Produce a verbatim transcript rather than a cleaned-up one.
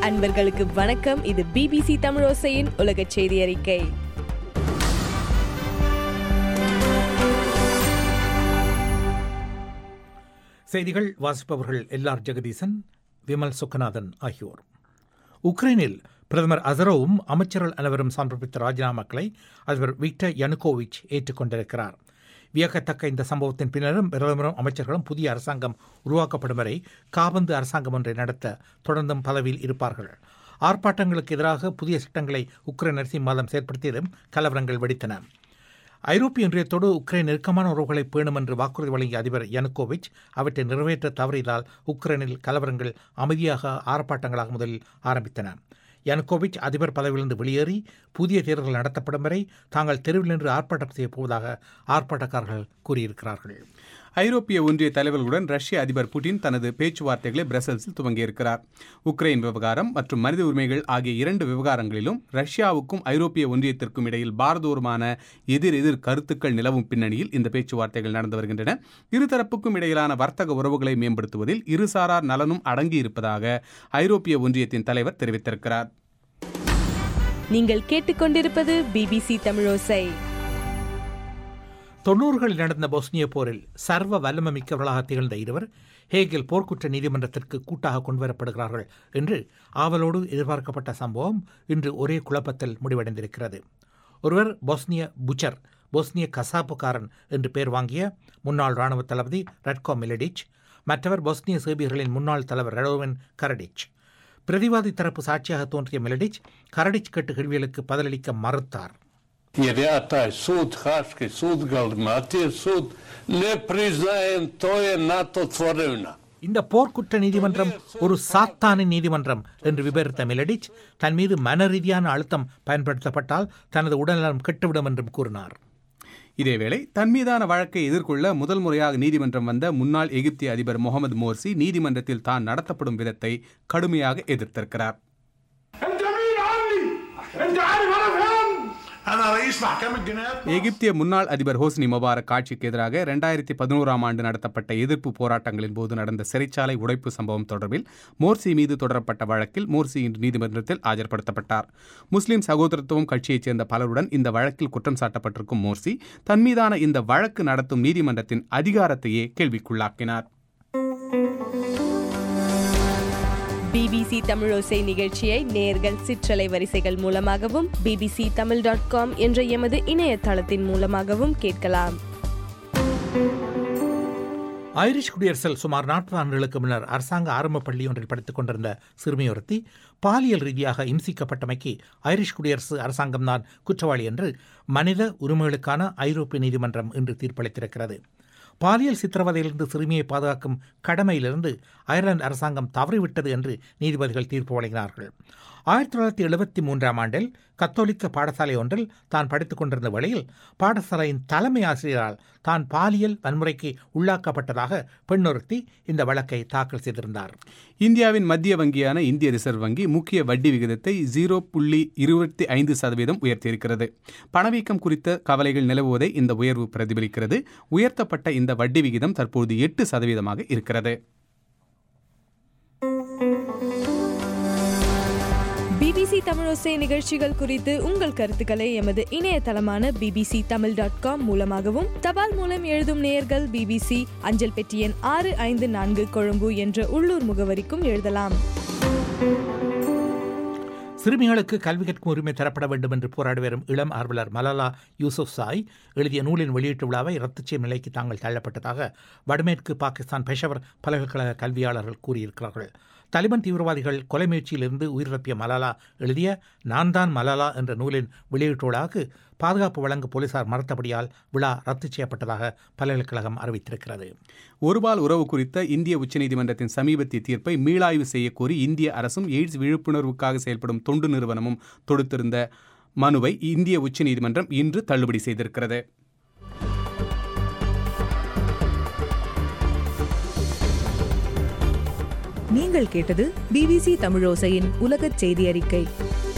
அன்பர்களுக்கு வணக்கம். இது பிபிசி தமிழோசையின் உலக செய்தி அறிக்கை. செய்திகள் வாசிப்பவர்கள் எல்ஆர் ஜெகதீசன், விமல் சுக்கநாதன் ஆகியோர். உக்ரைனில் பிரதமர் அசரோவும் அமைச்சர்கள் அனைவரும் சமர்ப்பித்த ராஜினாமாக்களை அதிபர் விக்டர் யனுகோவிச் ஏற்றுக்கொண்டிருக்கிறார். வியக்கத்தக்க இந்த சம்பவத்தின் பின்னரும் பிரதமரும் அமைச்சர்களும் புதிய அரசாங்கம் உருவாக்கப்படும் வரை காபந்து அரசாங்கம் ஒன்றை நடத்த தொடர்ந்தும் பதவியில் இருப்பார்கள். ஆர்ப்பாட்டங்களுக்கு எதிராக புதிய சட்டங்களை உக்ரைன் அரசு மாதம் செயற்படுத்தியதும் கலவரங்கள் வெடித்தன. ஐரோப்பிய ஒன்றியத்தோடு உக்ரைன் நெருக்கமான உறவுகளை பேணும் என்று வாக்குறுதி வழங்கிய அதிபர் யனுகோவிச் அவற்றை நிறைவேற்ற தவறியதால் உக்ரைனில் கலவரங்கள் அமைதியாக ஆர்ப்பாட்டங்களாக முதலில் ஆரம்பித்தன. யனுகோவிச் அதிபர் பதவியிலிருந்து வெளியேறி புதிய தேர்தல் நடத்தப்படும் வரை தாங்கள் தெருவில் நின்று ஆர்ப்பாட்டம் செய்யப் போவதாக ஆர்ப்பாட்டக்காரர்கள் கூறியிருக்கிறார்கள். ஐரோப்பிய ஒன்றிய தலைவர்களுடன் ரஷ்ய அதிபர் புட்டின் தனது பேச்சுவார்த்தைகளை பிரசல்ஸில் துவங்கியிருக்கிறார். உக்ரைன் விவகாரம் மற்றும் மனித உரிமைகள் ஆகிய இரண்டு விவகாரங்களிலும் ரஷ்யாவுக்கும் ஐரோப்பிய ஒன்றியத்திற்கும் இடையில் பாரதூரமான எதிர் எதிர் கருத்துக்கள் நிலவும் பின்னணியில் இந்த பேச்சுவார்த்தைகள் நடந்து வருகின்றன. இருதரப்புக்கும் இடையிலான வர்த்தக உறவுகளை மேம்படுத்துவதில் இருசாரார் நலனும் அடங்கியிருப்பதாக ஐரோப்பிய ஒன்றியத்தின் தலைவர் தெரிவித்திருக்கிறார். நீங்கள் கேட்டுக்கொண்டிருப்பது பிபிசி தமிழோசை. தொன்னூறுகளில் நடந்த பொஸ்னிய போரில் சர்வ வல்லமை மிக்கவர்களாக திகழ்ந்த இருவர் ஹேகில் போர்க்குற்ற நீதிமன்றத்திற்கு கூட்டாக கொண்டுவரப்படுகிறார்கள் என்று ஆவலோடு எதிர்பார்க்கப்பட்ட சம்பவம் இன்று ஒரே குழப்பத்தில் முடிவடைந்திருக்கிறது. ஒருவர் பொஸ்னிய புச்சர், பொஸ்னிய கசாப்புக்காரன் என்று பெயர் வாங்கிய முன்னாள் இராணுவ தளபதி ரட்கோ மிலடிச், மற்றவர் பொஸ்னிய சேர்பியர்களின் முன்னாள் தலைவர் ரடோவின் கரடிச். பிரதிவாதி தரப்பு சாட்சியாக தோன்றிய மிலடிச் கரடிச் கேட்டு கேள்விகளுக்கு பதிலளிக்க மறுத்தார். Jer ja taj sud, Haški sud, Galmatije sud, ne priznajem, to je NATO tvorevina. இந்த போர்க்குற்ற நீதிமன்றம் ஒரு சாத்தானின் நீதிமன்றம் என்று விவரித்த மிலடிச் தன் மீது மன ரீதியான அழுத்தம் பயன்படுத்தப்பட்டால் தனது உடல்நலம் கெட்டுவிடும் என்றும் கூறினார். இதேவேளை தன் மீதான வழக்கை எதிர்கொள்ள முதல் முறையாக நீதிமன்றம் வந்த முன்னாள் எகிப்திய அதிபர் முகமது மோர்சி நீதிமன்றத்தில் தான் நடத்தப்படும் விதத்தை கடுமையாக எதிர்த்திருக்கிறார். எகிப்திய முன்னாள் அதிபர் ஹோஸ்னி முபாரக் ஆட்சிக்கு எதிராக இரண்டாயிரத்தி பதினோராம் ஆண்டு நடத்தப்பட்ட எதிர்ப்பு போராட்டங்களின் போது நடந்த சிறைச்சாலை உடைப்பு சம்பவம் தொடர்பில் மோர்சி மீது தொடரப்பட்ட வழக்கில் மோர்சி இன்று நீதிமன்றத்தில் ஆஜர்படுத்தப்பட்டார். முஸ்லிம் சகோதரத்துவம் கட்சியைச் சேர்ந்த பலருடன் இந்த வழக்கில் குற்றம் சாட்டப்பட்டிருக்கும் மோர்சி தன் மீதான இந்த வழக்கு நடத்தும் நீதிமன்றத்தின் அதிகாரத்தையே கேள்விக்குள்ளாக்கினார். பிபிசி தமிழோசை நிகழ்ச்சியை நேர்கள் சிற்றலை வரிசைகள் மூலமாகவும் பிபிசி தமிழ் டாட் காம் என்ற எமது இணையதளத்தின் மூலமாகவும் கேட்கலாம். ஐரிஷ் குடியரசில் சுமார் நாற்பது ஆண்டுகளுக்கு முன்னர் அரசாங்க ஆரம்ப பள்ளி ஒன்றில் படித்துக் கொண்டிருந்த சிறுமியொருத்தி பாலியல் ரீதியாக இம்சிக்கப்பட்டமைக்கு ஐரிஷ் குடியரசு அரசாங்கம்தான் குற்றவாளி என்று மனித உரிமைகளுக்கான ஐரோப்பிய நீதிமன்றம் இன்று தீர்ப்பளித்திருக்கிறது. பாலியல் சித்திரவதையிலிருந்து சிறுமியை பாதுகாக்கும் கடமையிலிருந்து அயர்லாந்து அரசாங்கம் தவறிவிட்டது என்று நீதிபதிகள் தீர்ப்பு வழங்கினார்கள். ஆயிரத்தி தொள்ளாயிரத்தி எழுபத்தி மூன்றாம் ஆண்டில் கத்தோலிக்க பாடசாலை ஒன்றில் தான் படித்துக் கொண்டிருந்த வேளையில் பாடசாலையின் தலைமை ஆசிரியரால் தான் பாலியல் வன்முறைக்கு உள்ளாக்கப்பட்டதாக பெண்ணொருத்தி இந்த வழக்கை தாக்கல் செய்திருந்தார். இந்தியாவின் மத்திய வங்கியான இந்திய ரிசர்வ் வங்கி முக்கிய வட்டி விகிதத்தை ஜீரோ புள்ளி இருபத்தி ஐந்து சதவீதம் உயர்த்தியிருக்கிறது. பணவீக்கம் குறித்த கவலைகள் நிலவுவதை இந்த உயர்வு பிரதிபலிக்கிறது. உயர்த்தப்பட்ட இந்த வட்டி விகிதம் தற்போது எட்டு சதவீதமாக இருக்கிறது. பிபிசி தமிழோசை நிகழ்ச்சிகள் குறித்து உங்கள் கருத்துக்களை எமது இணையதளமான பிபிசி தமிழ் டாட் காம் மூலமாகவும் தபால் மூலம் எழுதும் நேயர்கள் பிபிசி அஞ்சல் பெட்டி எண் ஆறு ஐந்து நான்கு கொழும்பு என்ற உள்ளூர் முகவரிக்கும் எழுதலாம். சிறுமிகளுக்கு கல்வி கற்கும் உரிமை தரப்பட வேண்டும் என்று போராடி வரும் இளம் ஆர்வலர் மலாலா யூசுப்சாய் எழுதிய நூலின் வெளியீட்டு விழாவை ரத்து செய்யும் நிலைக்கு தாங்கள் தள்ளப்பட்டதாக வடமேற்கு பாகிஸ்தான் பெஷவர் பல்கலைக்கழக கல்வியாளர்கள் கூறியிருக்கிறார்கள். தலிபான் தீவிரவாதிகள் கொலை முயற்சியிலிருந்து உயிரிழப்பிய மலாலா எழுதிய நான் தான் மலாலா என்ற நூலின் வெளியீட்டு விழாவுக்கு பாதுகாப்பு வழங்க போலீசார் மறுத்தபடியால் விழா ரத்து செய்யப்பட்டதாக பல்கலைக்கழகம் அறிவித்திருக்கிறது. ஒருபால் உறவு குறித்த இந்திய உச்சநீதிமன்றத்தின் சமீபத்திய தீர்ப்பை மீளாய்வு செய்யக்கோரி இந்திய அரசும் எய்ட்ஸ் விழிப்புணர்வுக்காக செயல்படும் தொண்டு நிறுவனமும் தொடுத்திருந்த மனுவை இந்திய உச்சநீதிமன்றம் இன்று தள்ளுபடி செய்திருக்கிறது. நீங்கள் கேட்டது பிபிசி தமிழோசையின் உலகச் செய்தி அறிக்கை.